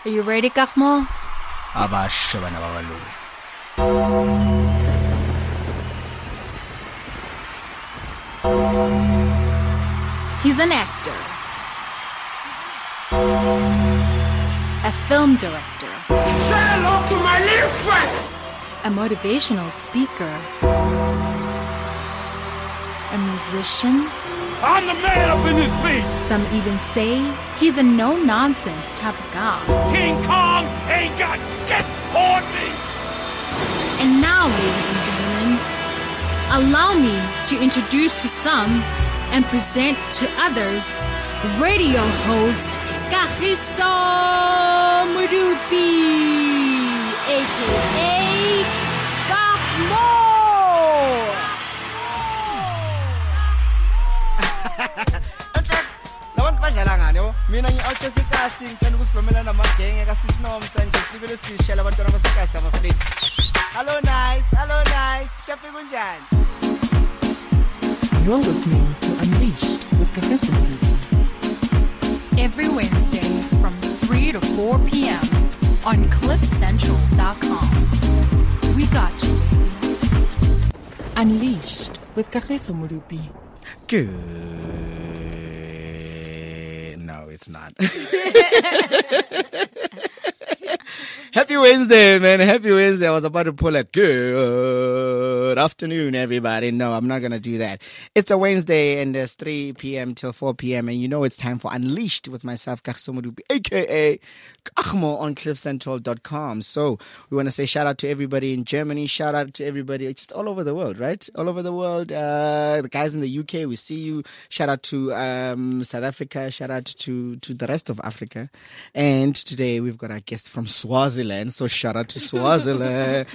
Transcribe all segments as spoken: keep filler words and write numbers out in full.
Are you ready, Kakmo? Abasho bana babalungu. He's an actor, a film director, Say hello to my little friend. a motivational speaker, a musician. I'm the man up in this piece. Some even say he's a no-nonsense type of guy. King Kong ain't got shit on me. And now, ladies and gentlemen, allow me to introduce to some and present to others radio host Kagiso Modupi, a k a. Kakmo. Labantu badlala ngani yabo? Mina ngi-outsesikasi ngicela ukusiphumela namagenge kasisinomsa nje sibele sishela abantwana basekasi abafethu. Hello nice, hello nice. Shapi kunjani? You're listening to Unleashed with Kagiso Modupi. Every Wednesday from three to four p.m. on cliff central dot com. We got you, baby. Unleashed with Kagiso Modupi. Good. No, it's not. Happy Wednesday, man. Happy Wednesday. I was about to pull a good afternoon, everybody. No, I'm not going to do that. It's a Wednesday and it's three p.m. till four p.m. And you know it's time for Unleashed with myself, Kagiso Modupi, a k a. Kakmo on cliff central dot com. So we want to say shout out to everybody in Germany. Shout out to everybody just all over the world, right? All over the world. Uh, the guys in the U K, we see you. Shout out to um, South Africa. Shout out to, to the rest of Africa. And today we've got our guest from Swaziland. So shout out to Swaziland.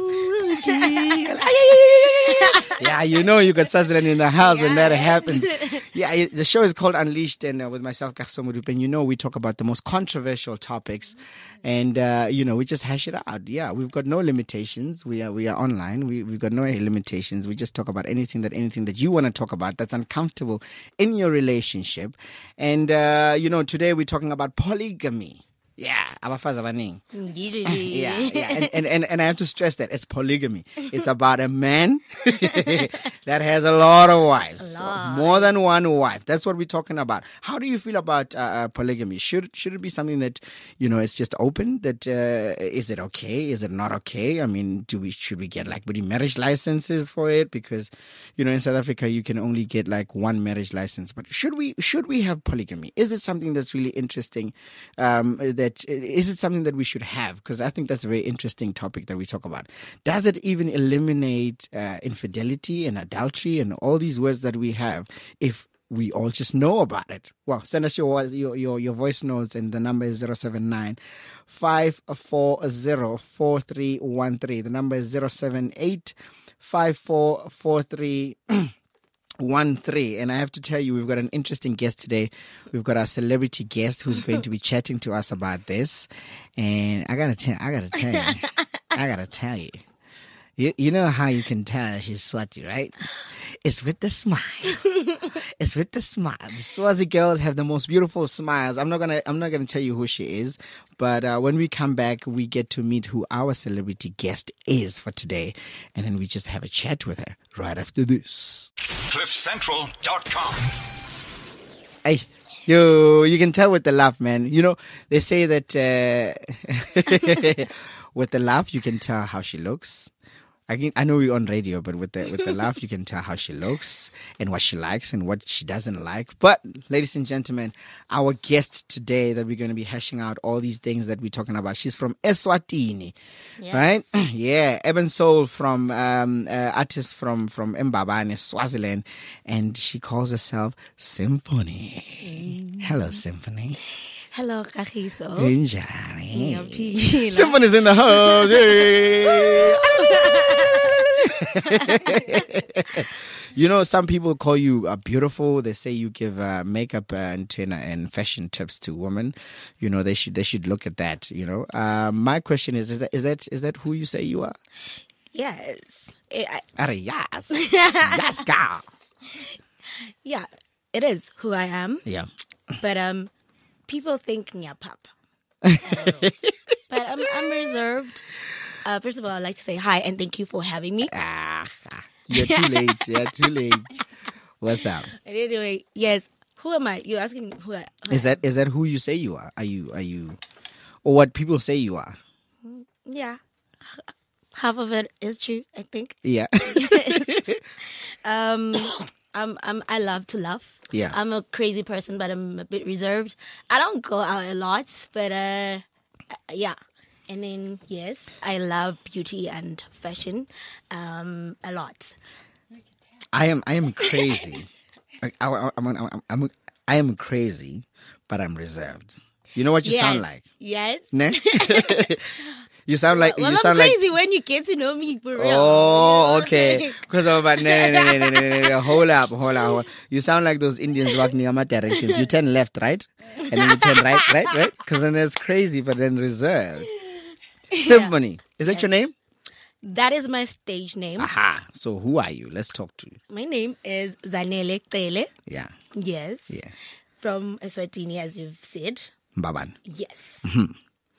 Yeah, you know you got Swaziland in the house yeah. when that happens. Yeah, the show is called Unleashed, and uh, with myself, Kagiso Modupi, and you know we talk about the most controversial topics, and uh, you know we just hash it out. Yeah, we've got no limitations. We are we are online. We we've got no limitations. We just talk about anything that anything that you want to talk about that's uncomfortable in your relationship, and uh, you know today we're talking about polygamy. Yeah, abafazi abaningi. yeah, yeah, and, and and and I have to stress that it's polygamy. It's about a man that has a lot of wives, so more than one wife. That's what we're talking about. How do you feel about uh, uh, polygamy? Should should it be something that you know it's just open? That uh, is it okay? Is it not okay? I mean, do we should we get like marriage licenses for it? Because you know in South Africa you can only get like one marriage license. But should we should we have polygamy? Is it something that's really interesting? Um, that is it something that we should have? Because I think that's a very interesting topic that we talk about. Does it even eliminate uh, infidelity and adultery and all these words that we have if we all just know about it? Well, send us your your your, your voice notes, and the number is zero seven nine, five four zero, four three one three. The number is zero seven eight, five four four three One three, and I have to tell you, we've got an interesting guest today. We've got our celebrity guest who's going to be chatting to us about this. And I gotta tell, I gotta tell you, I gotta tell you, you, you know how you can tell she's Swati, right? It's with the smile. It's with the smile. The Swazi girls have the most beautiful smiles. I'm not gonna, I'm not gonna tell you who she is, but uh, when we come back, we get to meet who our celebrity guest is for today, and then we just have a chat with her right after this. cliff central dot com. Hey, yo, you can tell with the laugh, man. You know, they say that uh, with the laugh, you can tell how she looks. I can, I know we're on radio, but with the with the laugh, you can tell how she looks and what she likes and what she doesn't like. But, ladies and gentlemen, our guest today that we're going to be hashing out all these things that we're talking about, she's from Eswatini, yes. Right? Yeah, Eben Soul from um, uh, artist from from Mbabane, Swaziland, and she calls herself Symphony. Mm. Hello, Symphony. Hello, Kagiso. Symphony's in the house. You know, some people call you uh, beautiful. They say you give uh, makeup and, and fashion tips to women. You know, they should they should look at that. You know, uh, my question is: is that is that is that who you say you are? Yes. It, I, Are yes, yes, girl. Yeah, it is who I am. Yeah, but um, people think Nya Papa. But I'm I'm reserved. Uh, first of all, I'd like to say hi and thank you for having me. Ah, you're too late. You're too late. What's up? And anyway, yes. Who am I? You're asking who I who Is I that is that who you say you are? Are you are you, or what people say you are? am? Yeah. Half of it is true, I think. Yeah. Um, I'm, I'm, I love to laugh. Yeah. I'm a crazy person, but I'm a bit reserved. I don't go out a lot, but uh, yeah. And then, yes, I love beauty and fashion um, a lot. I am I am crazy. I, I, I'm, I'm, I'm, I am crazy, but I'm reserved. You know what you yes. sound like? Yes. Ne? You sound like Well, you I'm sound crazy like. when you get to know me for real. Oh, You know okay. Because I'm about no, no, no, no, no, no, no. Hold up, hold up, hold up. You sound like those Indians walking in my directions. You turn left, right, and then you turn right, right, right. Because then it's crazy, but then reserved. Symphony. Is that your name? That is my stage name. Aha. So who are you? Let's talk to you. My name is Zanele Tele. Yeah. Yes. Yeah. From Eswatini, as you've said. Mbaban. Yes. Mm-hmm.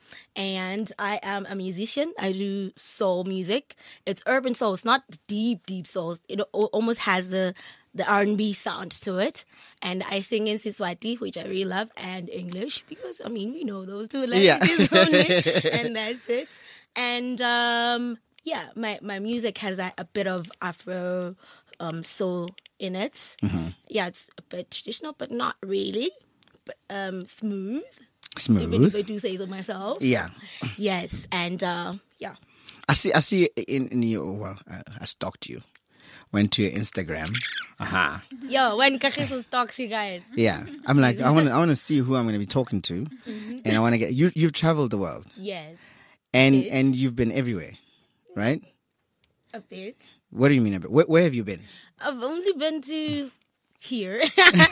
And I am a musician. I do soul music. It's urban soul. It's not deep, deep soul. It o- almost has the the R and B sound to it. And I sing in Siswati, which I really love, and English because I mean we know those two languages Yeah. only, and that's it. And um, yeah, my my music has a, a bit of Afro um, soul in it. Mm-hmm. Yeah, it's a bit traditional, but not really. But um, smooth. Even if I Smooth. do say so myself. Yeah. Yes, and uh, yeah. I see. I see. In, in your well, I, I stalked you. Went to your Instagram. Aha. Yo, when Kakiso stalks you guys. Yeah. I'm like, I want to. I want to see who I'm going to be talking to, Mm-hmm. and I want to get you. You've traveled the world, Yes, and Yes. and you've been everywhere, right? a bit. What do you mean? Where, where have you been? I've only been to here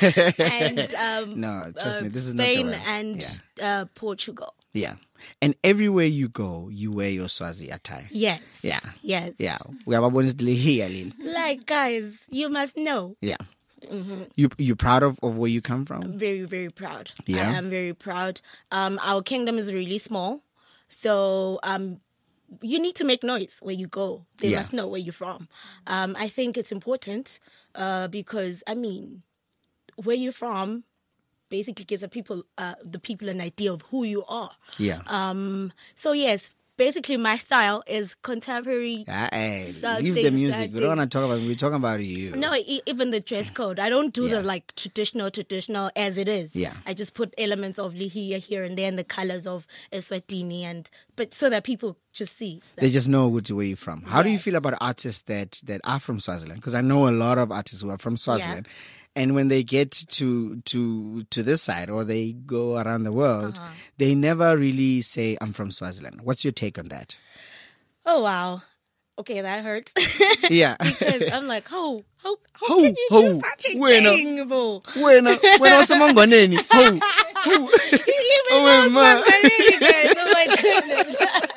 and um, No, trust uh, me, this is not the Spain way. and uh, Portugal. Yeah. And everywhere you go, you wear your Swazi attire. Yes. Yeah. Yes. Yeah. We have a here, Lil. Like guys, you must know. Yeah. Mm-hmm. You you proud of, of where you come from? Very, very proud. Yeah? I am very proud. Um, our kingdom is really small, so um, you need to make noise where you go. They Yeah. must know where you're from. Um, I think it's important uh, because I mean, where you're from basically gives the people uh, the people an idea of who you are. Yeah. Um, so yes, basically my style is contemporary. Ah, hey, that leave the thing, music. that We don't thing. want to talk about. We're talking about you. No, e- even the dress code. I don't do Yeah. the like traditional, traditional as it is. Yeah. I just put elements of Lihia here and there and the colors of Eswatini and but so that people just see. They just know which where you're from. How do you feel about artists that, that are from Swaziland? Because I know a lot of artists who are from Swaziland. And when they get to to to this side or they go around the world, Uh-huh. they never really say, I'm from Swaziland. What's your take on that? Oh wow. Okay, that hurts. Yeah. Because I'm like, how how how How- can you how? do such a Bueno. thing, bro? When when was someone going in? Who? Who? You even Oh, know man. Swaziland, guys. Oh my goodness.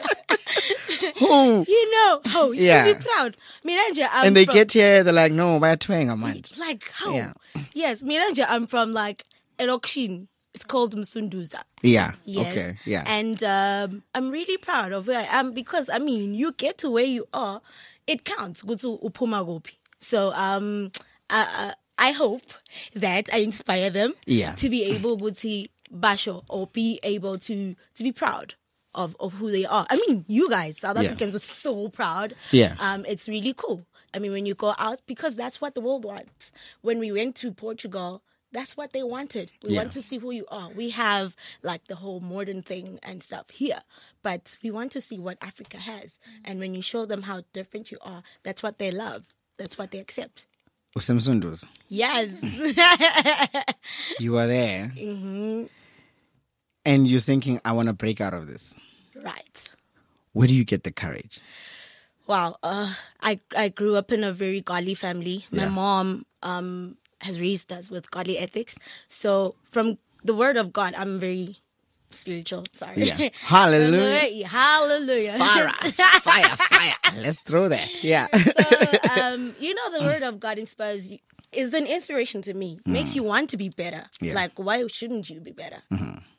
Who? You know, oh, you Yeah. should be proud. Miranja, I'm And they from, get here, they're like, no, by a twang, I'm mind. like how? Yeah. Yes, Miranja, I'm from like Erokshin. It's called Msunduza. Yeah. Yes. Okay. Yeah. And um, I'm really proud of where I am because, I mean, you get to where you are, it counts. Go to Upumagopi. So um, I, I hope that I inspire them Yeah. to be able to basho or be able to, to be proud of, of who they are. I mean, you guys, South Yeah. Africans, are so proud. Yeah. Um, it's really cool. I mean, when you go out, because that's what the world wants. When we went to Portugal, that's what they wanted. We Yeah. want to see who you are. We have like the whole modern thing and stuff here, but we want to see what Africa has. And when you show them how different you are, that's what they love. That's what they accept. Usemsundus, Yes. you are there. Mm-hmm. And you're thinking, I want to break out of this. Right. Where do you get the courage? Wow. Uh, I I grew up in a very godly family. My Yeah. mom um has raised us with godly ethics. So from the word of God, I'm very spiritual. Sorry. Yeah. Hallelujah. Hallelujah. Fire, fire, fire. Let's throw that. Yeah. So, um, you know, the word of God inspires you. Is an inspiration to me. Makes you want to be better. Yeah. Like, why shouldn't you be better?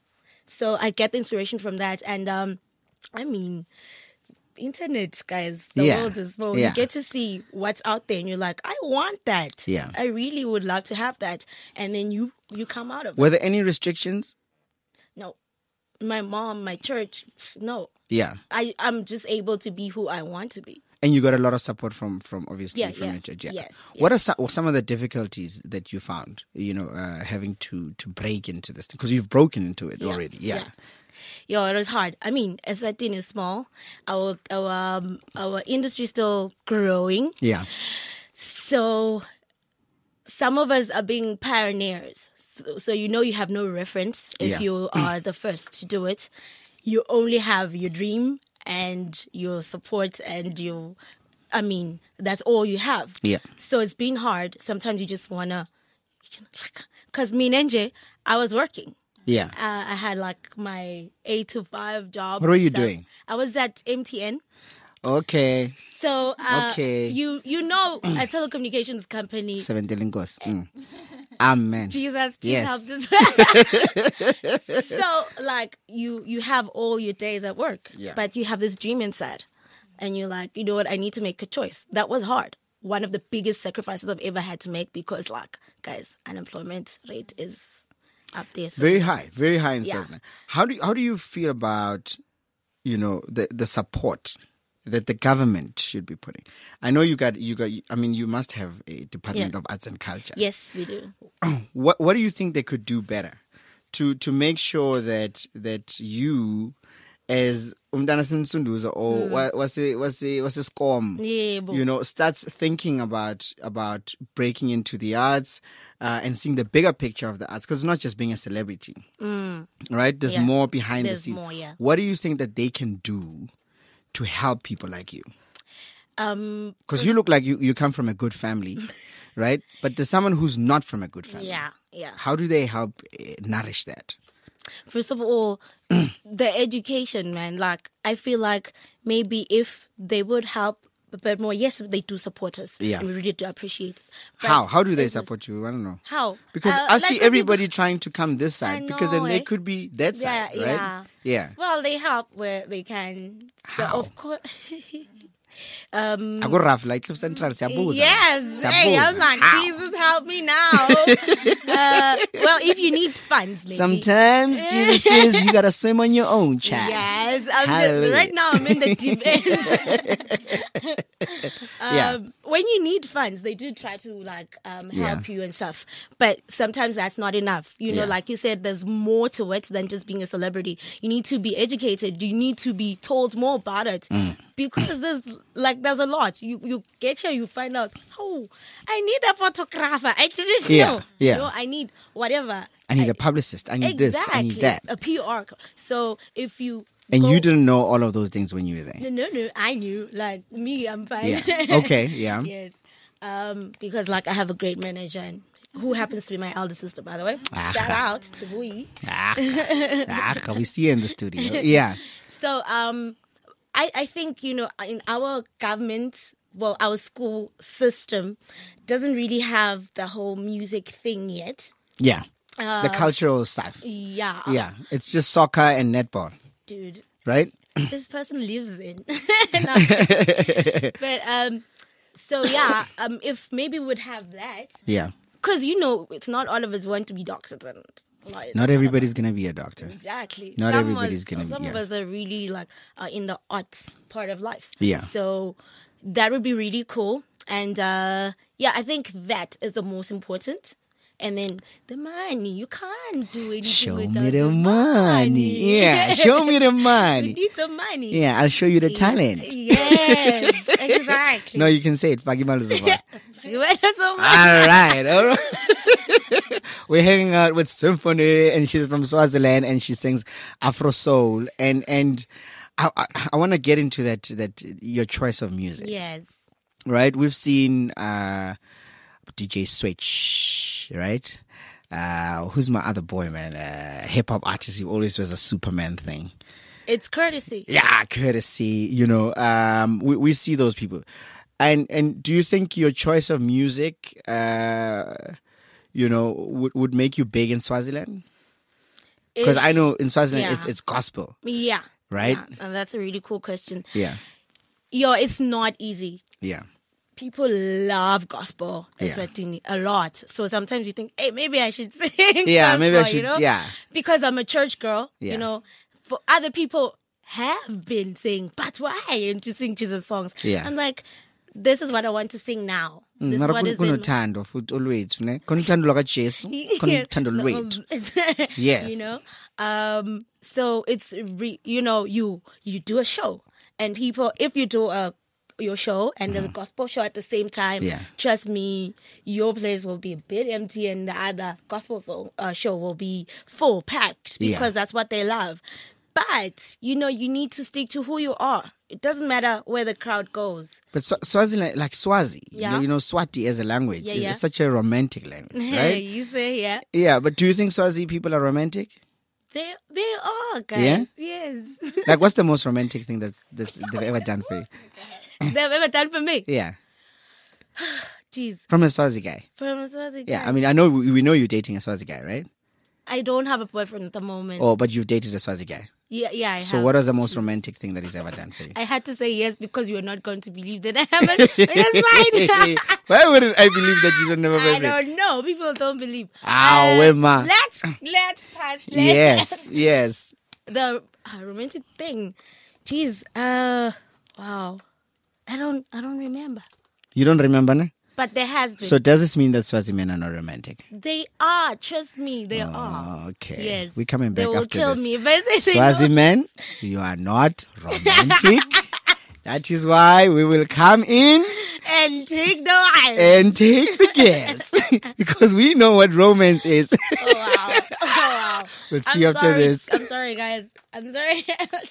So I get the inspiration from that. And um, I mean, internet, guys, the Yeah. world is small. Yeah. You get to see what's out there and you're like, I want that. Yeah. I really would love to have that. And then you, you come out of it. Were there any restrictions? No. My mom, my church, no. Yeah. I, I'm just able to be who I want to be. And you got a lot of support from, from obviously Yeah, from yeah. your church. Yeah. Yes, What are some, some of the difficulties that you found? You know, uh, having to to break into this because you've broken into it Yeah, already. Yeah. yeah. Yo, it was hard. I mean, Eswatini is small. Our our um, our industry is still growing. Yeah. So some of us are being pioneers. So, so you know you have no reference if Yeah. you are the first to do it. You only have your dream and your support and your, I mean, that's all you have. Yeah. So it's been hard. Sometimes you just want to, because me and N J, I was working. Yeah. Uh, I had like my eight to five job. What were you and stuff. doing? I was at M T N. Okay. So uh, Okay. you you know a telecommunications company. Seven Delingos. Mm. Amen. Jesus, please Yes. help this. So like you you have all your days at work, Yeah. but you have this dream inside, and you're like, you know what? I need to make a choice. That was hard. One of the biggest sacrifices I've ever had to make because, like, guys, unemployment rate is up there. So Very high, very high in Yeah. Swaziland. How do you, how do you feel about, you know, the the support that the government should be putting? I know you got you got. I mean, you must have a Department Yeah. of Arts and Culture. yes, we do. What what do you think they could do better to to make sure that that you, as Umdana Sunduza or what was it was it was a scum, Yebo. you know, starts thinking about about breaking into the arts uh, and seeing the bigger picture of the arts, because it's not just being a celebrity, right? There's Yeah. more behind There's the scenes. more, yeah. What do you think that they can do to help people like you? Um, Because you look like you, you come from a good family, right? But there's someone who's not from a good family. yeah, yeah. How do they help uh, nourish that? First of all, the education, man. Like, I feel like maybe if they would help a bit more, yes, they do support us. Yeah. And we really do appreciate it. But How? How do they it was- support you? I don't know. How? Because Uh, I like see when everybody trying to come this I side, because then know, they eh? could be that Yeah, side, right? yeah. Yeah. Well, they help where they can. So How? of course. um, I go rough like Cliff Central. Siyabuza. Yes. Hey, I'm Siyabuza. like, How? Jesus, help me now. uh, well, if you need funds, maybe. Sometimes Jesus says you gotta swim on your own, child. Yes, I'm just, Hallelujah. right now I'm in the deep end. um, Yeah. When you need funds, they do try to like um, help Yeah. you and stuff, but sometimes that's not enough. You know, Yeah. like you said, there's more to it than just being a celebrity. You need to be educated. You need to be told more about it Mm. because there's like there's a lot. You you get here, you find out. Oh, I need a photographer. I didn't Yeah, know. yeah. You know, I need whatever. I need a publicist. I need this. I need that. A P R. So if you And go- you didn't know all of those things when you were there. No, no, no. I knew. Like me, I'm fine. Yeah. Okay. Yeah. Yes. Um, because like I have a great manager, and who happens to be my elder sister, by the way. Ah. Shout out to Bui. Ah, ah, we see you in the studio. Yeah. So um, I I think you know in our government, well, our school system doesn't really have the whole music thing yet. Yeah. Uh, the cultural stuff. Yeah. Yeah. It's just soccer and netball, Dude. right? This person lives in. No, but um, so yeah, um, if maybe we'd have that, Yeah. because you know, it's not all of us want to be doctors and lawyers. Not everybody's gonna be a doctor. Exactly. Not Some everybody's us- gonna be- Some of yeah. us are really like uh, in the arts part of life. Yeah. So that would be really cool, and uh, yeah, I think that is the most important. And then the money, you can't do anything Show without me the the money. Yeah. Show me the We money. need the money. Yeah. I'll show you the talent. Yes, exactly. No, you can say it. Fagimaluzova. You went so All much. right. All right. We're hanging out with Symphony, and she's from Swaziland, and she sings Afro Soul. And and I I, I want to get into that that your choice of music, Yes. right? We've seen uh, D J Switch, right? Uh, who's my other boy, man? Uh, hip hop artist. He always wears a Superman thing. It's courtesy. Yeah, courtesy. You know, um, we we see those people, and and do you think your choice of music, uh, you know, would would make you big in Swaziland? Because It- I know in Swaziland yeah. it's it's gospel. Yeah. Right? Yeah, and that's a really cool question. Yeah. Yo, it's not easy. Yeah. People love gospel Yeah. Eswatini a lot. So sometimes you think, hey, maybe I should sing. Yeah, gospel, maybe I should- You know? yeah. Because I'm a church girl. Yeah. You know, for other people have been saying, but why aren't you sing Jesus songs? Yeah. I'm like, this is what I want to sing now. This is Mara what is in kunothando futhi olwethu ne khona uthando lakaJesu khona Yes, uthando so, lwethu. Yes. You know, um, so it's re- you know you you do a show and people if you do a your show and there's a gospel show at the same time, Mm-hmm. Yeah. trust me, your place will be a bit empty and the other gospel song, uh, show will be full packed because Yeah. that's what they love. But you know, you need to stick to who you are. It doesn't matter where the crowd goes. But Swa- Swaziland, like Swazi, you know, Yeah. you know, Swati as a language Yeah, is, yeah. is such a romantic language, right? You say yeah. Yeah, but do you think Swazi people are romantic? They they are guys. Yeah? Yes. Like, what's the most romantic thing that's, that's they've ever done for you? They've ever done for me. Yeah, Jeez. from a Swazi guy. From a Swazi Yeah, guy. I mean, I know we, we know you're dating a Swazi guy, right? I don't have a boyfriend at the moment. Oh, but you've dated a Swazi guy. Yeah, yeah, I So, have. what was the most romantic thing that he's ever done for you? I had to say yes because you are not going to believe that I haven't. But it's fine. Why wouldn't I believe that you don't never I believe? don't know. People don't believe. Ah, Uh, Wema. Let's let's pass. Let's Yes, yes. The uh, romantic thing. Jeez. Uh. Wow. I don't. I don't remember. You don't remember, no? But there has been. So does this mean that Swazi men are not romantic? They are. Trust me. They are. Oh, okay. Yes. We're coming back They will after kill this. me if I say Swazi no. men, you are not romantic. That is why we will come in And take the wife. and take the guests. Because we know what romance is. Oh wow. Oh wow. We'll see I'm you after sorry. this. I'm sorry, guys. I'm sorry. I'm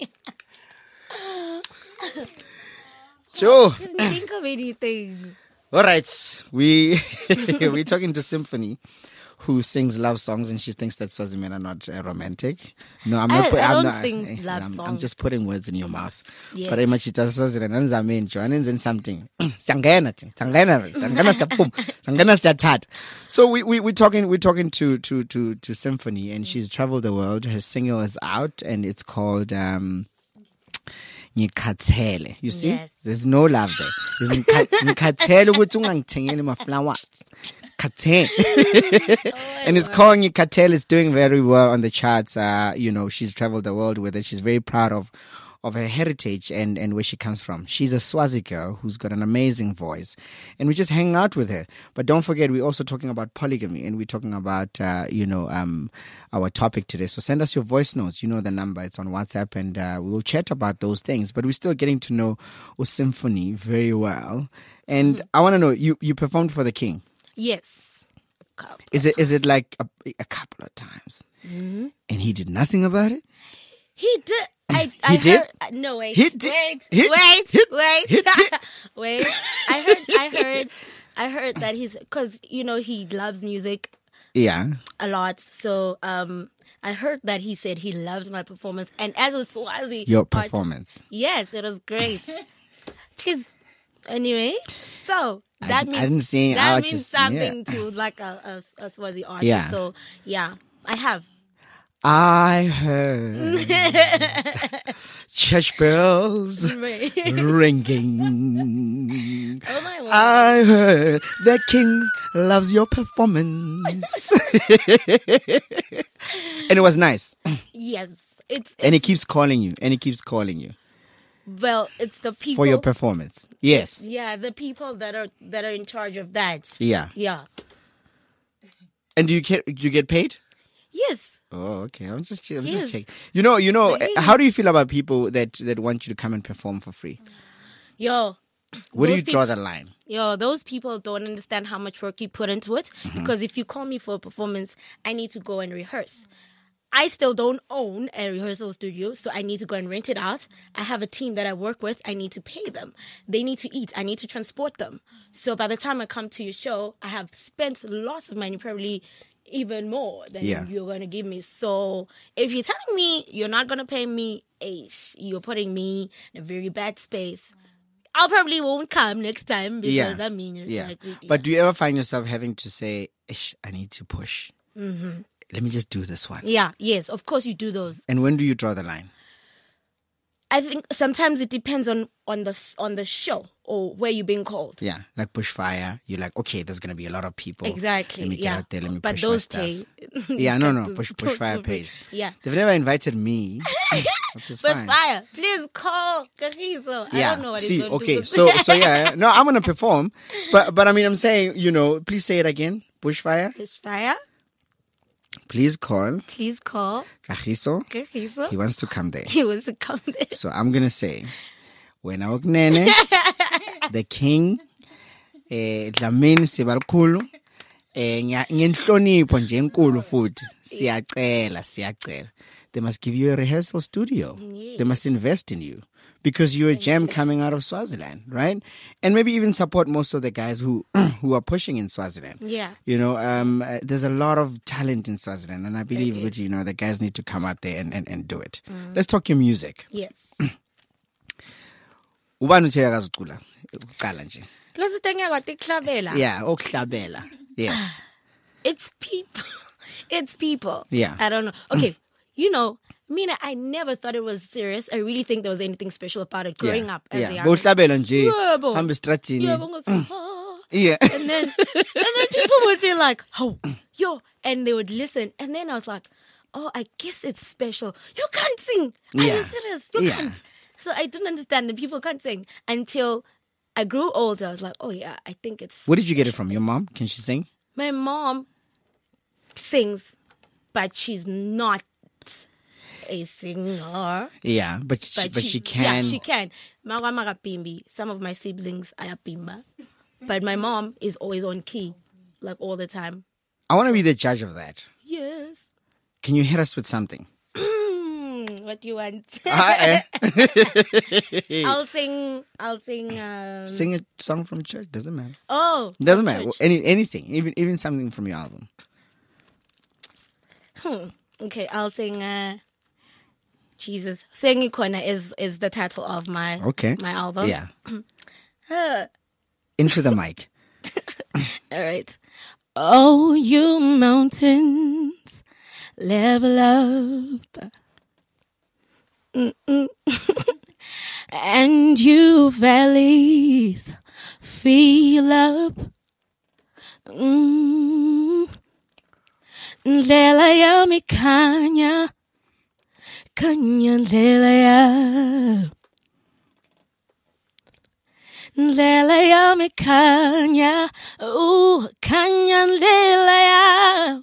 sorry. Joe. Didn't think of anything. All right. We, we're talking to Symphony, who sings love songs, and she thinks that Swazi men are not uh, romantic. No, I'm not. I- put- I I'm don't not, sing eh, love I'm, I'm songs. just putting words in your mouth. Yes. But imachita Swaziland anzamen Johannes something. Sangena, sangena, sangena siyaphuma, sangena siyathatha. So we we we're talking we're talking to to to to Symphony, and she's traveled the world. Her single is out, and it's called. Um, Ngikhathele. You see? Yes. There's no love there. There's ngikha- ngikhathele ukuthi ungangithengeli ma-flowers. Khathele. And it's called Ngikhathele. It's doing very well on the charts. Uh, you know, she's traveled the world with it. She's very proud of of her heritage and, and where she comes from. She's a Swazi girl who's got an amazing voice. And we just hang out with her. But don't forget, we're also talking about polygamy, and we're talking about, uh, you know, um, our topic today. So send us your voice notes. You know the number. It's on WhatsApp, and uh, we'll chat about those things. But we're still getting to know Symphony very well. And I want to know, you, you performed for the King. Yes. Couple. Is it is it like a, a couple of times? And he did nothing about it? He did. I, He I did? Heard, uh, no, wait. He did? Wait. He- wait. he- wait. he did? wait. I heard. I heard. I heard that he's because you know he loves music Yeah. a lot. So um, I heard that he said he loved my performance, and as a Swazi, Your art- performance. yes, it was great. Please. Anyway, so I that d- I means didn't see- I that was means just- yeah. something to like a, a, a Swazi artist. Yeah. So yeah, I have. I heard church bells ringing. Oh my word. I heard the King loves your performance. And it was nice. Yes, it's, it's And he keeps calling you. And he keeps calling you well, it's the people for your performance. Yes. Yeah, the people that are that are in charge of that. Yeah. Yeah. And do you get do you get paid? Yes. Oh, okay. I'm just I'm Yes. just checking. You know, you know, Really? how do you feel about people that that want you to come and perform for free? Yo. Where do those you draw the line? Yo, those people don't understand how much work you put into it. Mm-hmm. Because if you call me for a performance, I need to go and rehearse. I still don't own a rehearsal studio, so I need to go and rent it out. I have a team that I work with. I need to pay them. They need to eat. I need to transport them. So by the time I come to your show, I have spent lots of money, probably even more than Yeah. you're going to give me. So if you're telling me you're not going to pay me, ish, you're putting me in a very bad space. I'll probably won't come next time because Yeah. I mean, it's Yeah. like, But do you ever find yourself having to say, Ish, I need to push? mm-hmm. let me just do this one. Yeah, yes, of course you do those. And when do you draw the line? I think sometimes it depends on, on the on the show or where you're being called. Yeah, like Bushfire. You're like, okay, there's going to be a lot of people. Exactly. Let me get yeah. out there. Let me but push those my stuff. pay. Yeah, no, no. Those- Bush, those Bushfire will be- pays. Yeah. They've never invited me. Which is fine. Bushfire, please call Kagiso. I Yeah. don't know what See, he's going okay. to do. So, so yeah. No, I'm going to perform. But, but I mean, I'm saying, you know, please say it again. Bushfire. Bushfire, Please call please call Kagiso. Kagiso. He wants to come there. He wants to come there. So I'm going to say, wena ukunene, the king, eh, Dlamini Sibalkhulu, eh, ngiya- ngenhlonipho nje enkulu futhi, siyacela, siyacela. They must give you a rehearsal studio. They must invest in you. Because you're a gem coming out of Swaziland, right? And maybe even support most of the guys who who are pushing in Swaziland. Yeah. You know, um, uh, there's a lot of talent in Swaziland, and I believe that, you know, the guys need to come out there and, and, and do it. Let's talk your music. Yes. Ubani uthi uyakazicula? Uqala nje. Lesi tenge kwatiklabela. Yeah, okuhlabela. Yes. It's people. It's people. Yeah. I don't know. Okay. You know, Mina, I never thought it was serious. I really think there was anything special about it growing yeah. up as yeah. a young Bohlabela nje. Yebo. Hamba estratini. Yeah, but go, "Ah." Yeah. and then and then people would be like, "Oh, yo," and they would listen, and then I was like, "Oh, I guess it's special. You can't sing. Are Yeah. you serious? You Yeah. can't." So I didn't understand that people can't sing until I grew older. I was like, "Oh yeah, I think it's." Where did you get it from? Your mom? Can she sing? My mom sings, but she's not a singer. Yeah, but she, but, she, can. Yeah, she can. Mawa maga bimbi. Some of my siblings are bimba. But my mom is always on key, like all the time. I want to be the judge of that. Yes. Can you hit us with something? What do you want? Ah, eh. I'll sing. I'll sing. Um, Sing a song from church. Doesn't matter. Oh, Doesn't matter. church. Any anything. Even even something from your album. Hmm. Okay, I'll sing. Uh, Jesus, Sengi Kona is is the title of my Okay. my album. Yeah. Into the mic. All right. Oh, you mountains, level up. Mm-mm. And you valleys, feel up. Mm. Lela ya mi kanya, kanya lela ya. Lela ya mi kanya, ooh, kanya lela ya.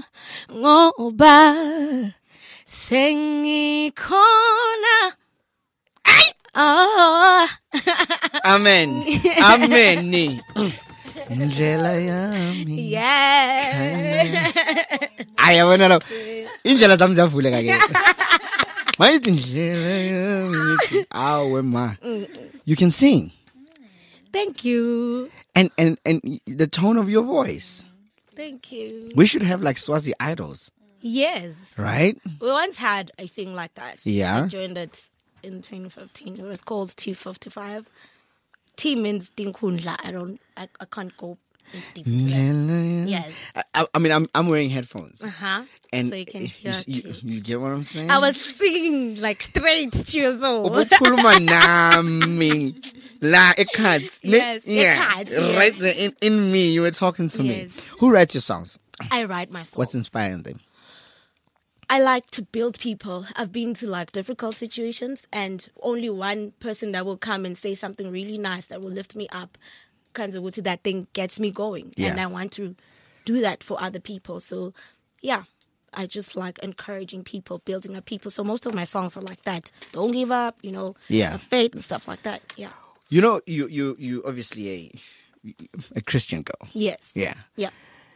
Ngoba sengi kona. Ay! Oh. Amen. Amen. Indlela yami. Yeah. Ay, yabona la. Indlela zami ziyavuleka ke. Mayithi indlela yami ngithi awe ma. You can sing. Thank you. And and and the tone of your voice. Thank you. We should have like Swazi idols, Yes. right? We once had a thing like that. Yeah. I joined it in twenty fifteen. It was called T fifty-five. T means Dinkundla. I don't, I, I can't go deep into that. Yes. I, I mean, I'm I'm wearing headphones. Uh-huh. And So you can you, hear you, clearly. you get what I'm saying? I was singing like straight to your soul. Ubukhuluma nami la eKhatsi. Yes, yeah. eKhatsi, yeah. Right there in, in me, you were talking to me. Yes. Who writes your songs? I write my songs. What's inspiring them? I like to build people. I've been to like difficult situations, and only one person that will come and say something really nice that will lift me up, kinds of that thing gets me going. Yeah. And I want to do that for other people. So, yeah, I just like encouraging people, building up people. So most of my songs are like that. Don't give up, you know, Yeah. have faith and stuff like that. Yeah. You know, you you you obviously a a Christian girl. Yes. Yeah. Yeah.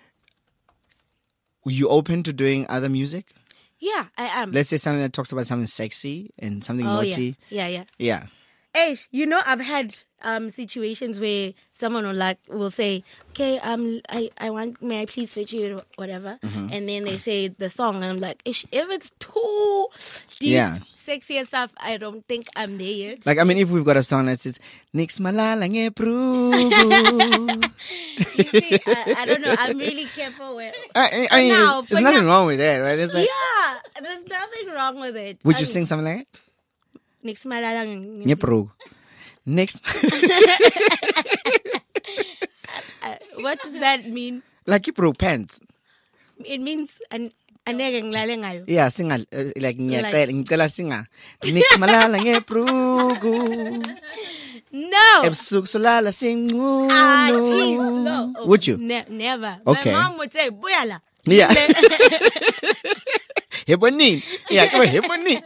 Were you open to doing other music? Yeah, I am. Let's say something that talks about something sexy and something oh, naughty. yeah. Yeah, yeah. Yeah. Ash, you know, I've had um situations where someone will like will say, "Okay, um, I, I want, may I please switch you, or whatever," Mm-hmm. and then they say the song, and I'm like, Ish, if it's too deep, Yeah. sexy and stuff, I don't think I'm there yet. Like, I mean, if we've got a song that says, Nix malala ngeprugu. You see, I, I don't know. I'm really careful with. I, I mean, now, there's but nothing now- wrong with that, right? It's like, Yeah, there's nothing wrong with it. would I you mean, sing something like that? Nix malalang. Ngeprugu. Next, Uh, what does that mean? like you pants. It means an anege ngilale ngayo. Yeah, sing a, uh, like ngiyacela ngicela singa. Nix malala ngeprugu. No. Ebusuku solala singunu. Ah, gee, no. Oh, Would you? Ne- never. Okay. My mom would say, "Buyala." Yeah. Heboni. Yeah, come on, Heboni.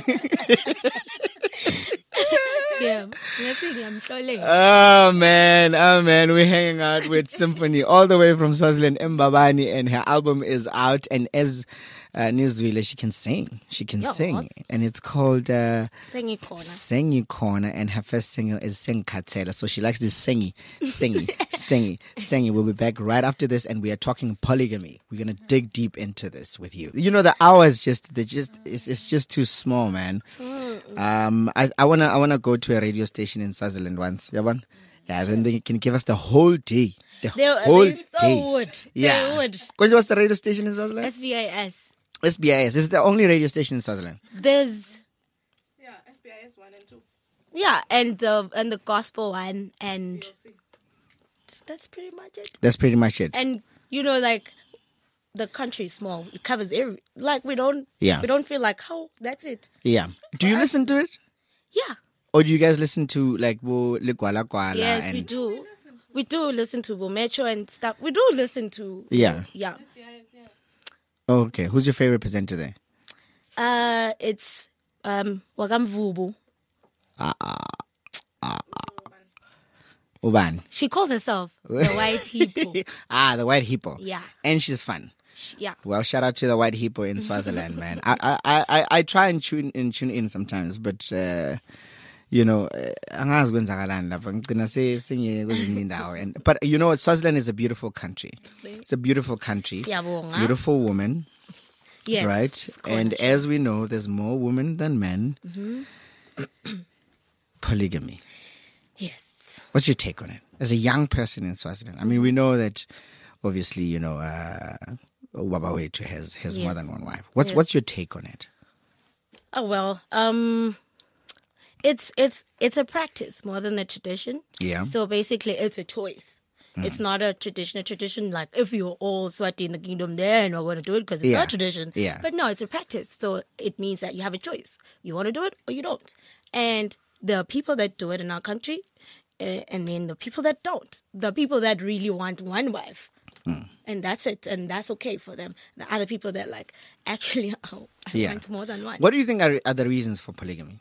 Yeah. Nothing, I'm trolling. Oh man, oh man, we're hanging out with Symphony all the way from Swaziland, Mbabane, and her album is out. And as uh, Nizwile, she can sing, she can Yes. sing, and it's called uh, Singy corner. Sengi Corner. And her first single is Sing Katela, so she likes this singy, singy, singy, singy. We'll be back right after this, and we are talking polygamy. We're gonna dig deep into this with you. You know, the hour is just, they just, it's, it's just too small, man. Um, I, I wanna, I wanna go to a radio station in Swaziland once. Yeah, one. Yeah, then they can give us the whole day. The They, whole they so day. would. Yeah. They would. Because what's the radio station in Swaziland? S V I S. S B I S. Is it the only radio station in Swaziland? There's Yeah, S B I S one and two. yeah, and the and the gospel one, and that's pretty much it. That's pretty much it. And you know, like the country is small; it covers every. Like we don't, Yeah. we don't feel like, oh, that's it. Yeah. Do you listen to it? Yeah. Or do you guys listen to like Bo Likwala Kwala? Yes, and we do. We do listen to Metro and stuff. We do listen to. Yeah. Yeah. Oh, okay. Who's your favorite presenter there? Uh, it's um Wagamvubu. Uban. She calls herself the White Hippo. Ah, the White Hippo. Yeah. And she's fun. Yeah. Well, shout out to the White Hippo in Swaziland, man. I, I, I, I, I try and tune in, tune in sometimes, but uh, you know, uh, angazi kwenzakalani lapha. Ngicina se- sengiye kwezinye indawo. And but you know what? Swaziland is a beautiful country. It's a beautiful country. Siyabonga. Beautiful woman, Yes. right? it's And gorgeous. as we know, there's more women than men. Mm-hmm. Polygamy. Yes. What's your take on it? As a young person in Swaziland, I mean, we know that obviously, you know, uh, Baba Wetu has has more Yes. than one wife. What's Yes. what's your take on it? Oh well. Um, it's it's it's a practice more than a tradition. Yeah. So basically, it's a choice. It's not a tradition. A tradition like if you're all Swati in the kingdom, then we're going to do it because it's Yeah. not a tradition. Yeah. But no, it's a practice. So it means that you have a choice. You want to do it or you don't. And there are people that do it in our country, uh, and then the people that don't. The people that really want one wife. And that's it. And that's okay for them. The other people that like, actually, oh, I Yeah. want more than one. What do you think are, are the reasons for polygamy?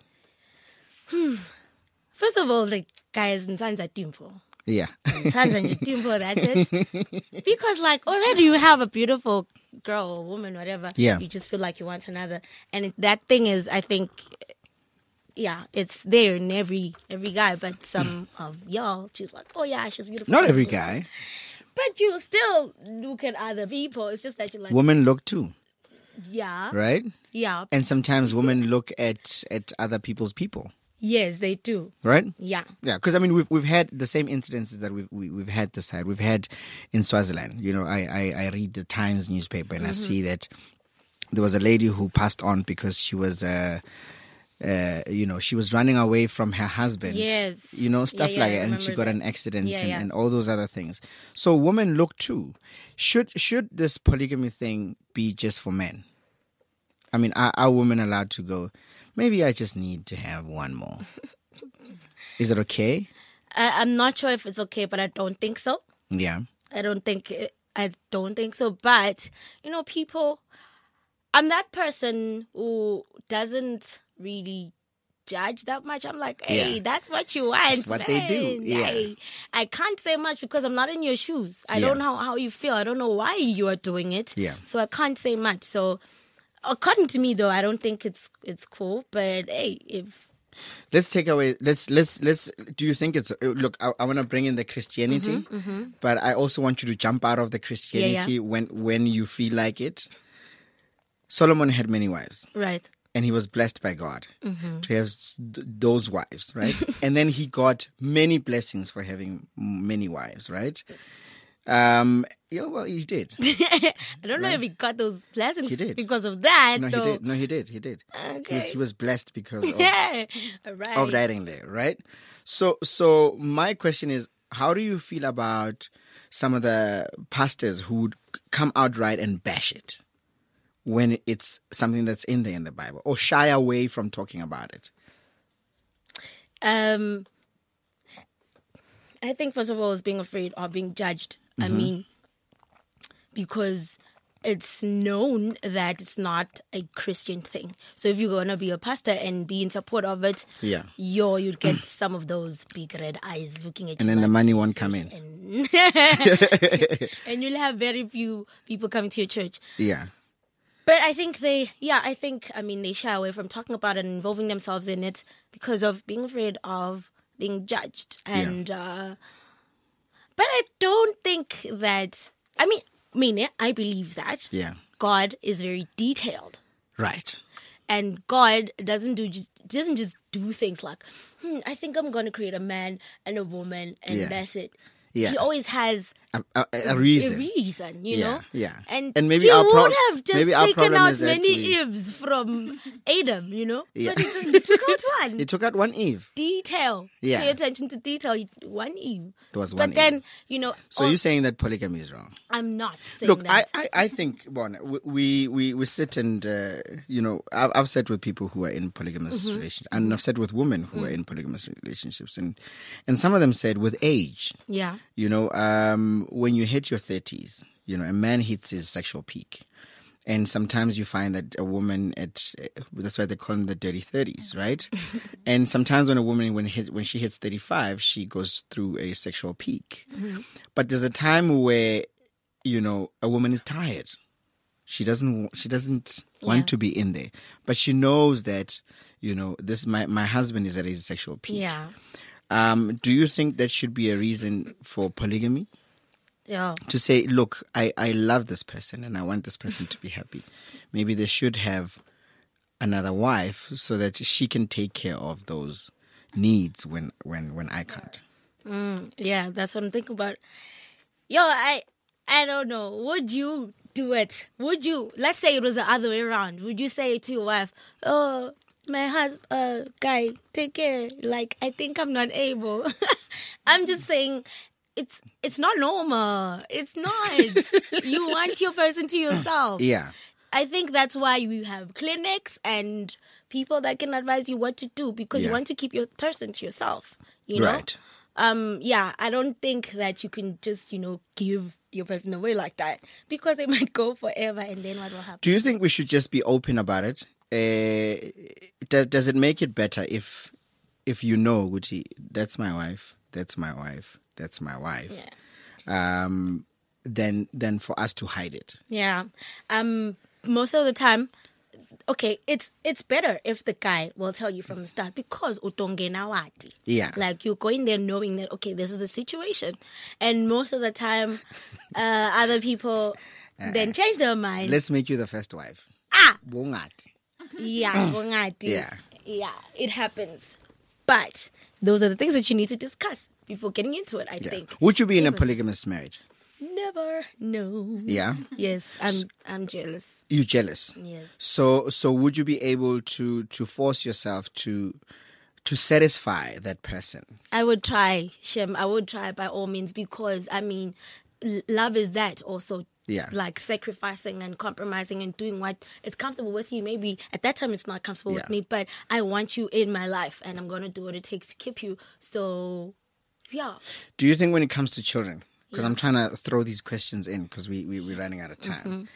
First of all, like, guys, nsanza timpo. Yeah. Nsanza nje timpo, that's it. Because, like, already you have a beautiful girl or woman, whatever. Yeah. You just feel like you want another. And it, that thing is, I think, yeah, it's there in every every guy. But some of y'all choose like, oh, yeah, she's beautiful. Not every guy. But you still look at other people. It's just that you're like, Women look too, yeah, right? yeah. And sometimes women look at at other people's people, Yes, they do. right? Yeah. Yeah, because I mean we've we've had the same incidences that we've we, we've had this side. We've had in Swaziland. You know, I I, I read the Times newspaper and I see that there was a lady who passed on because she was uh, uh you know she was running away from her husband. Yes. You know, stuff Yeah, yeah, like I that, and she remember got an that. accident Yeah, and, yeah. and all those other things. So women look too. Should should this polygamy thing be just for men? I mean, are, are women allowed to go? Maybe I just need to have one more. Is it okay? I, I'm not sure if it's okay, but I don't think so. Yeah. I don't think it, I don't think so. But you know, people. I'm that person who doesn't really judge that much. I'm like, hey, Yeah. that's what you want. That's what they do, man. yeah. Hey, I can't say much because I'm not in your shoes. I Yeah. don't know how you feel. I don't know why you are doing it. Yeah. So I can't say much. So according to me, though, I don't think it's it's cool. But hey, if Let's take away. Let's let's let's. Do you think it's look? I, I want to bring in the Christianity, Mm-hmm, but I also want you to jump out of the Christianity when when you feel like it. Solomon had many wives. right, and he was blessed by God Mm-hmm. to have s- th- those wives, right? And then he got many blessings for having many wives, right? Um, yeah, well, he did. I don't know if he got those blessings He did. because of that. No, he though. did. No, he did. He did. He, was, Okay. he was blessed because of, Yeah, right. of writing there, right? So, so my question is, how do you feel about some of the pastors who would come outright and bash it when it's something that's in there in the Bible, or shy away from talking about it? Um, I think first of all, it's being afraid of being judged. I Mm-hmm. mean, because it's known that it's not a Christian thing. So if you're gonna be a pastor and be in support of it, Yeah. yo, you'd get some of those big red eyes looking at And you. then the like money this won't is- come in. And, and you'll have very few people coming to your church. Yeah. But I think they, yeah, I think, I mean, they shy away from talking about it and involving themselves in it because of being afraid of being judged. And, uh, but I don't think that, I mean, I mean, I believe that Yeah. God is very detailed. Right. And God doesn't do just doesn't just do things like, hmm, I think I'm going to create a man and a woman and Yeah. that's it. Yeah. He always has A, a, a reason. a reason, you Yeah, know? yeah. And, And maybe he our pro- would have just maybe our taken problem out is that many we- Eves from Adam, you know? Yeah. But he, he took out one. He took out one Eve. Detail. Yeah. Pay attention to detail. One Eve. There was but one then, Eve. you know... So oh, you're saying that polygamy is wrong? I'm not saying Look, I, that. I, I think, bon, we, we, we sit and, uh, you know, I've, I've sat with people who are in polygamous Mm-hmm. relationships, and I've sat with women who Mm. are in polygamous relationships, and, and some of them said with age, yeah. you know, um, when you hit your thirties, you know, a man hits his sexual peak. And sometimes you find that a woman at, that's why they call them the dirty thirties, right? And sometimes when a woman, when hit, when she hits thirty-five, she goes through a sexual peak. But there's a time where, you know, a woman is tired. She doesn't, she doesn't want Yeah. to be in there. But she knows that, you know, this, my, my husband is at his sexual peak. Yeah. Um, do you think that should be a reason for polygamy? Yeah. To say, look, I, I love this person and I want this person to be happy. Maybe they should have another wife so that she can take care of those needs when, when, when I can't. Yeah, that's what I'm thinking about. Yo, I I don't know. Would you do it? Would you? Let's say it was the other way around. Would you say to your wife, "Oh, my husband, uh, guy, take care. Like, I think I'm not able." I'm just saying, it's it's not normal. It's not. You want your person to yourself. Yeah. I think that's why you have clinics and people that can advise you what to do because you Yeah. want to keep your person to yourself. You know. Right. Um, yeah, I don't think that you can just, you know, give your person away like that because they might go forever and then what will happen? Do you think we should just be open about it? Uh, does, does it make it better if if you know, Gucci, that's my wife, that's my wife, that's my wife, Yeah. um, than, than for us to hide it? Yeah. Um, most of the time, okay, it's it's better if the guy will tell you from the start because utongena wati. Yeah. Like you go in there knowing that okay, this is the situation, and most of the time, uh, other people then change their mind. Let's make you the first wife. Ah, Bongati. yeah, bongati. Yeah. yeah, it happens. But those are the things that you need to discuss before getting into it. I Yeah. think. Would you be in a polygamous marriage? Never. No. Yeah. Yes, I'm. I'm jealous. You're jealous. Yes. So so would you be able to to force yourself to to satisfy that person? I would try, Shem. I would try by all means because I mean, l- love is that also. Yeah. Like sacrificing and compromising and doing what is comfortable with you. Maybe at that time it's not comfortable with Yeah. me, but I want you in my life and I'm gonna do what it takes to keep you. So, yeah. Do you think when it comes to children, because I'm trying to throw these questions in because we, we we're running out of time. Mm-hmm.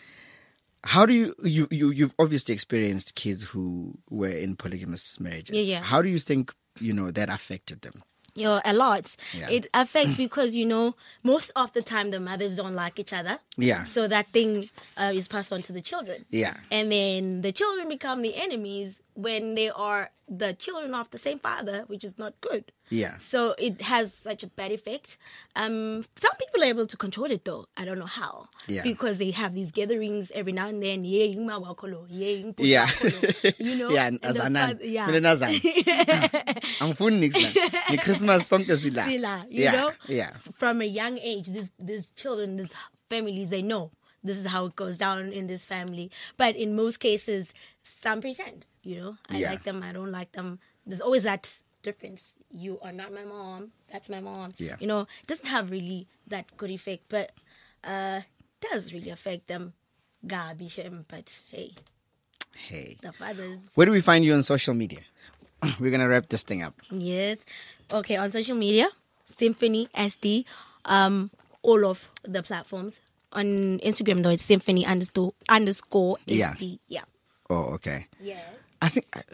How do you, you you you've obviously experienced kids who were in polygamous marriages? Yeah, yeah. How do you think you know that affected them? You know, a lot. Yeah. It affects because, you know, most of the time the mothers don't like each other. Yeah. So that thing uh, is passed on to the children. Yeah. And then the children become the enemies when they are the children of the same father, which is not good. Yeah. So it has such a bad effect. Um, some people are able to control it though. I don't know how. Yeah. Because they have these gatherings every now and then. Yeah, yung mawakolo, yeah, yung Yeah. putakolo, you know. Yeah, And the azanan. father- yeah. Mina nazan. Angifuni niks la. Ni Christmas sonke sila. Sila, you Yeah, know. yeah. From a young age, these these children, these families, they know this is how it goes down in this family. But in most cases, some pretend. You know, I Yeah. like them, I don't like them. There's always that difference. You are not my mom. That's my mom. Yeah. You know, it doesn't have really that good effect, but uh, does really affect them. Gabi Shem, but hey, Hey. the fathers. Where do we find you on social media? We're going to wrap this thing up. Yes. Okay, on social media, Symphony S D, um, all of the platforms. On Instagram, though, it's Symphony underscore underscore Yeah. S D. Yeah. Oh, okay. Yes. I think I,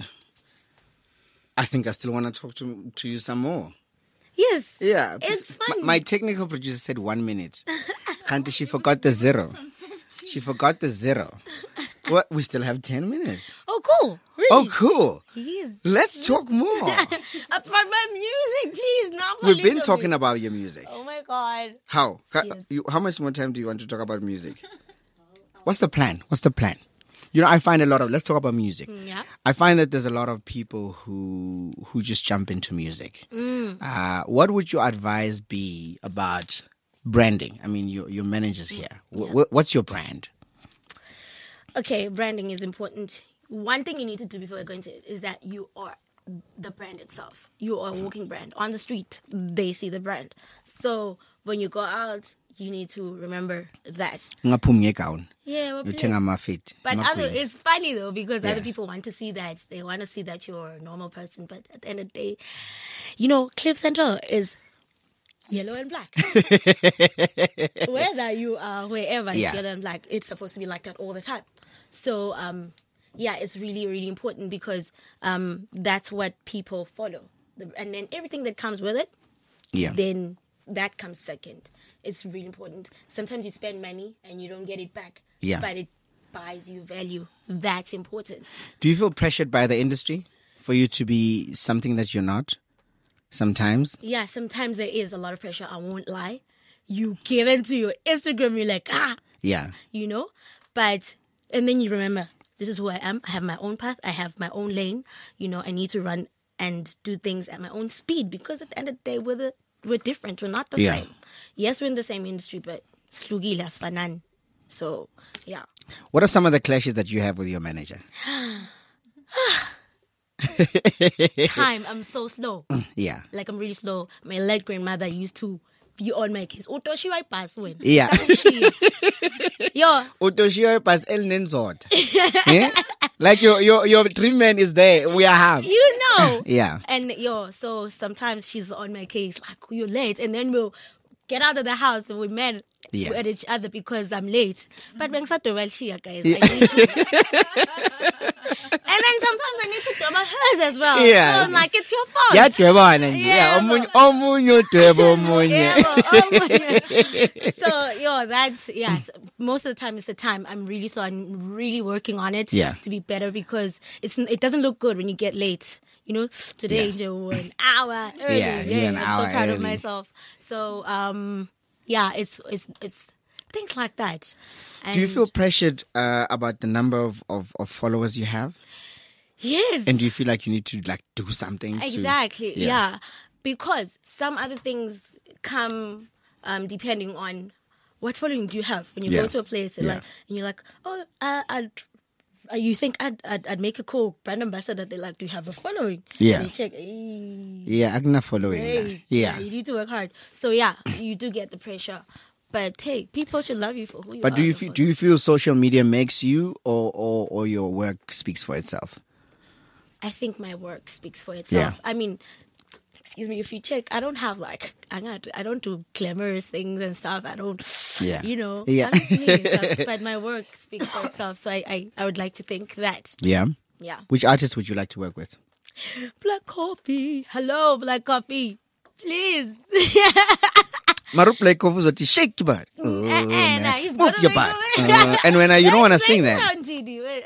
I think I still want to talk to to you some more. Yes. Yeah. It's M- funny. My technical producer said one minute. Kanti, she forgot the zero. She forgot the zero. What? We still have ten minutes. Oh, cool. Really? Oh, cool. Yes. Let's talk more. About my music, please. Not We've been talking about your music. Oh my God. How? Ca- Yes. you, how much more time do you want to talk about music? What's the plan? What's the plan? You know, I find a lot of, let's talk about music. Yeah. I find that there's a lot of people who who just jump into music. Mm. Uh, what would your advice be about branding? I mean, your, your manager's here. Wh- wh- what's your brand? Okay, branding is important. One thing you need to do before you're going to it is that you are the brand itself. You are a walking brand. On the street, they see the brand. So when you go out, you need to remember that. Ungaphumi ngegown. Yeah, well, Uthenga ama-fit, but other, amaqhweni. it's funny though because Yeah. other people want to see that. They want to see that you're a normal person. But at the end of the day, you know, Cliff Central is yellow and black. Whether you are wherever, it's Yeah. yellow and black. It's supposed to be like that all the time. So, um, yeah, it's really, really important because um, that's what people follow. The, and then everything that comes with it, Yeah. then that comes second. It's really important. Sometimes you spend money and you don't get it back. Yeah. But it buys you value. That's important. Do you feel pressured by the industry for you to be something that you're not? Sometimes? Yeah, sometimes there is a lot of pressure. I won't lie. You get into your Instagram, you're like, ah, Yeah. you know? But, and then you remember, this is who I am. I have my own path. I have my own lane. You know, I need to run and do things at my own speed because at the end of the day, we're, the, we're different. We're not the Yeah. same. Yes, we're in the same industry, but slugile as fanan. So, yeah. What are some of the clashes that you have with your manager? Time, I'm so slow. Yeah. Like, I'm really slow. My late grandmother used to be on my case. Uto she might pass when. Yeah. Yo, Utoshiwe pas el nenzot. Eh? Like your your your dream man is there. We are half. you know. Yeah. And yo, so sometimes she's on my case, like, you're late. And then we'll get out of the house and we met Yeah. at each other because I'm late. But when I well, she guys, I need to. And then sometimes I need to do about hers as well. Yeah. So I'm like, it's your fault. Yadweba nje. Yeah, Yeah, omunye omunye udweba omunye. Yeah, well, oh my- so yo, that's yeah. Most of the time, it's the time. I'm really so I'm really working on it Yeah. to be better because it's it doesn't look good when you get late. You know, today Yeah. Joe, an hour early. Yeah, Yeah, you're an I'm hour so proud of early. myself. So um, yeah, it's it's it's things like that. Do you And- feel pressured uh, about the number of, of, of followers you have? Yes. And do you feel like you need to like do something? to- Exactly. Yeah. Because some other things come um, depending on what following do you have when you Yeah. go to a place and Yeah. like and you're like, oh, uh, I'd. Uh, you think I'd, I'd I'd make a cool brand ambassador? They like, do you have a following? Yeah. And they check. "Eh, Yeah, I'm not following that. hey, Yeah. You need to work hard. So yeah, you do get the pressure, but hey, people should love you for who you are. But do you not feel, for- do you feel social media makes you or, or, or your work speaks for itself? I think my work speaks for itself. Yeah. I mean, excuse me, if you check, I don't have like, I'm not, I don't do glamorous things and stuff. I don't, Yeah. you know, Yeah. I'm just me and stuff, but my work speaks for itself. So I, I, I would like to think that. Yeah. Yeah. Which artist would you like to work with? Black Coffee. Hello, Black Coffee. Please. Marup like Kofuzo, shake your butt. Oh, Eh, eh, man. nah, he's Move gonna your make butt. it. Uh, and when I, you don't want to Let's sing make that. sound, T D. Wait.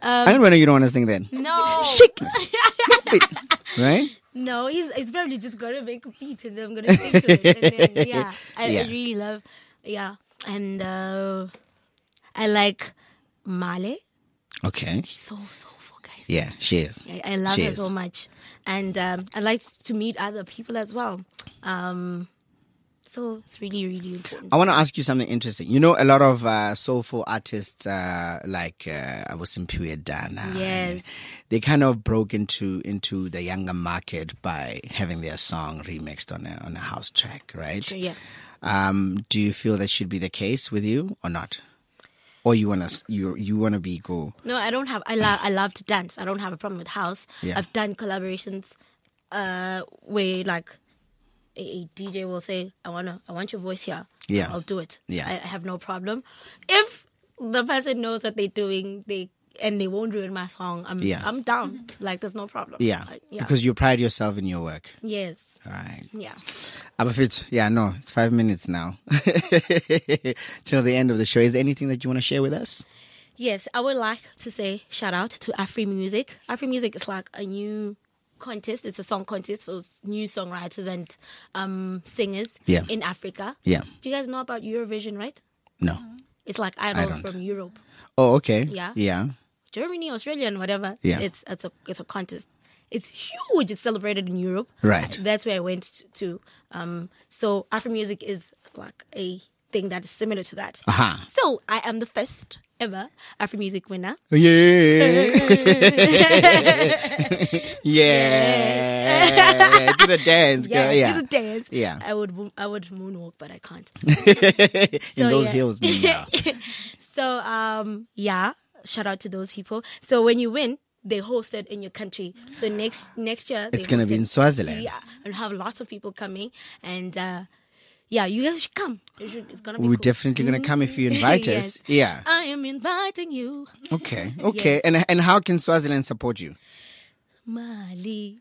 Um, I don't know you don't want to sing then. no. Shake it. Right? No, he's, he's probably just going to make a beat and then I'm going to sing to it. And then, yeah, I, Yeah. I really love, yeah. And uh, I like Male. Okay. She's so soulful, guys. Yeah, she is. I, I love She her is. so much. And um, I like to meet other people as well. Um, so it's really, really important. I want to ask you something interesting. You know, a lot of uh, soulful artists, uh, like uh, I was Simpiwe Dana, Yes. they kind of broke into into the younger market by having their song remixed on a on a house track, right? Sure, yeah. Um, do you feel that should be the case with you or not? Or you wanna you you wanna be go? No, I don't have. I love. I love to dance. I don't have a problem with house. Yeah. I've done collaborations, uh, where like a, a D J will say, "I wanna, I want your voice here." Yeah. I'll do it. Yeah. I, I have no problem. If the person knows what they're doing, they and they won't ruin my song. I'm, Yeah. I'm down. Like there's no problem. Yeah, I- yeah. because you pride yourself in your work. yes, All right. yeah. Abafit, yeah, no, it's five minutes now till the end of the show. Is there anything that you want to share with us? Yes, I would like to say shout out to Afri Music. Afri Music is like a new contest. It's a song contest for new songwriters and um, singers Yeah. in Africa. Yeah. Do you guys know about Eurovision, right? No. It's like idols don't. from Europe, Oh, okay. Yeah. Yeah. Germany, Australia, and whatever. Yeah. It's it's a it's a contest. It's huge. It's celebrated in Europe. Right. That's where I went to. Um, so Afro music is like a thing that is similar to that. Aha. So I am the first ever Afro music winner. Yeah. yeah. Do the dance, Yeah, girl. Yeah. do the dance. Yeah. I would mo- I would moonwalk, but I can't. In So, those yeah. hills now. So um yeah, shout out to those people. So when you win, they host it in your country. So next next year they It's gonna host be it- in Swaziland. Yeah, and have lots of people coming and uh yeah, you guys should come. You should, it's gonna be We're cool. definitely gonna come if you invite Yes. us. Yeah. I am inviting you. Okay. Okay. And and how can Swaziland support you? Mali.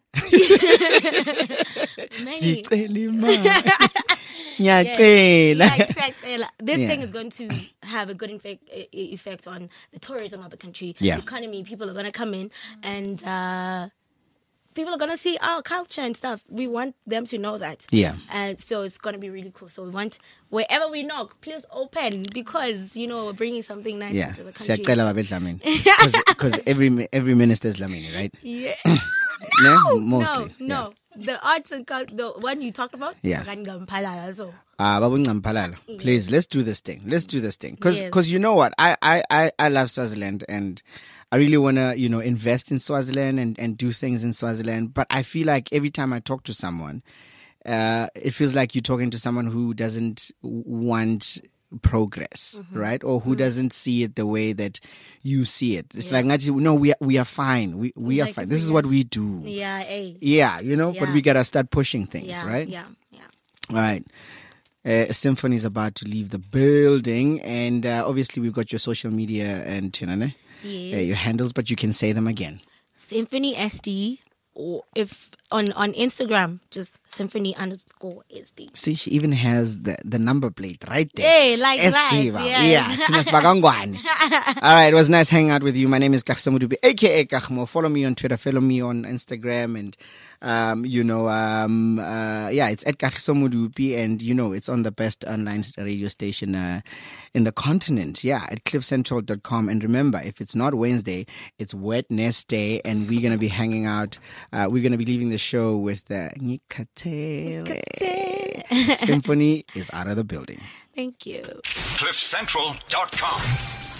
Many. Sicela imali. Yeah, Ngiyacela. exactly. This Yeah. thing is going to have a good effect, e- e- effect on the tourism of the country, Yeah. the economy. People are going to come in and uh, people are going to see our culture and stuff. We want them to know that. Yeah. And so it's going to be really cool. So we want, wherever we knock, please open because, you know, we're bringing something nice Yeah. into the country. Siyacela babe Dlamini. Because every every minister is Dlamini, right? Yeah. No, mostly. No, no. The arts and cult, the one you talked about, Yeah. Gangampalala, so. Ah, Babu Ngampalala, please, let's do this thing. Let's do this thing. Because Yes. you know what? I, I, I, I love Swaziland and I really want to, you know, invest in Swaziland and, and do things in Swaziland. But I feel like every time I talk to someone, uh, it feels like you're talking to someone who doesn't want progress, right? Or who doesn't see it the way that you see it. It's like, no, we are, we are fine. We, we are Like, fine. This is yeah. what we do. Yeah, eh. Yeah, you know, but Yeah. we got to start pushing things, Yeah, right? yeah, yeah. All right. Uh, Symphony is about to leave the building, and uh, obviously we've got your social media and you know, ne? Yeah. uh, your handles, but you can say them again. Symphony S D, or if on on Instagram, just Symphony underscore S D. See, she even has the, the number plate right there. Hey, like S D, that, wow. yes. Yeah. Thina sibakangwane. All right, it was nice hanging out with you. My name is Kagiso Modupi, aka Kagmo. Follow me on Twitter, follow me on Instagram, and um, you know, um, uh, yeah, it's at Kagiso Modupi, and you know, it's on the best online radio station uh, in the continent. Yeah, at cliff central dot com. And remember, if it's not Wednesday, it's Wednesday, and we're gonna be hanging out. Uh, we're gonna be leaving the show with uh, Nikatele. Symphony is out of the building. Thank you. cliff central dot com